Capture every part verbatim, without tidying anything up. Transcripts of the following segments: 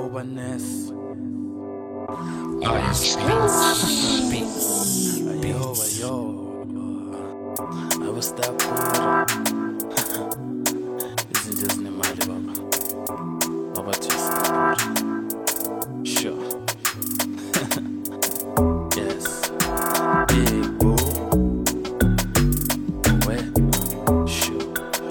kuba Ness. Ice Beats. Beats. Ayo, ayo. I was that poor. Izinto ezinemali baba. Baba twist. Sure. Yes. Big boo. Where? Sure.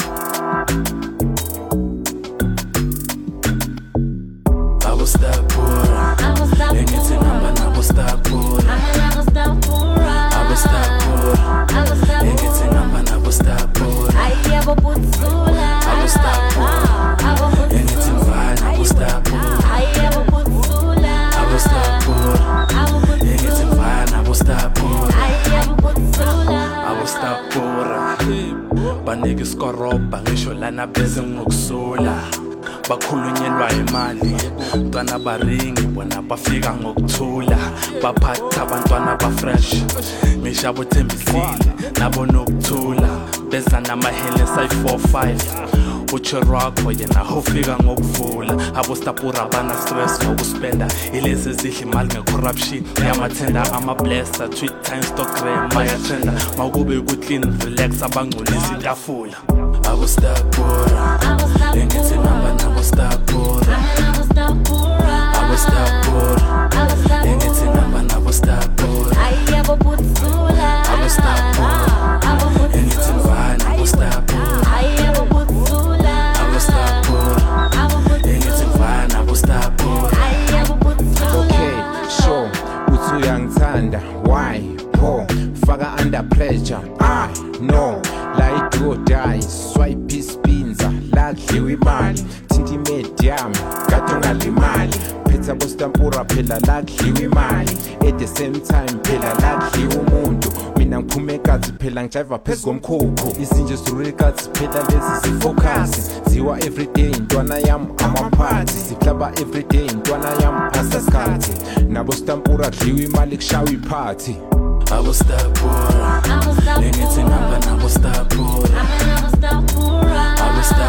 I was that poor. Ngithi namba nabo star poor. I was that poor. Ngithi namba nabo star poor. I was that poor. Ngithi mfana nabo star poor. I was that poor. Ngithi mfana nabo star poor. I was that poor. Banike iskoroba ngisho lana beze ngokusula. Bakhulunyelwa imali ntwana baringi bona bafika ngokuthula baphatha abantwana ba fresh ngishabo thembisile nabo nokuthula beza namahele say four five uChirwakho yena ufika ngokuvula abo stapura bana stress ngokuspenda ilezi zidla imali ngecorruption yamathenda ama blesser Twitter Instagram maya trenda makube ku clean relax abangcolisa intafula I was that poor. Ngithi namba nabo star poor. I was that poor. Ngithi namba nabo star poor. I was that poor. Ngithi mfana nabo star poor. I was that poor. Ngithi mfana nabo star poor. Okay, so uthi uyangithanda why po faka under pressure I no like do or die swipe ispinza ladliwe imali thinti medium kade ungalimali phetha bostampura phela ladliwe imali at the same time phela ladliwe umuntu mina ngiphume ekathi phela ngijiva phezu komkhukhu izinje zirule kathi phela lezi zifocus ziwa everyday intwana yami amaphathi siklaba everyday intwana yami asaskhathi nabo stampura dliwe imali kushawa iphathi I was that poor. Ngithi namba nabo star poor. I was that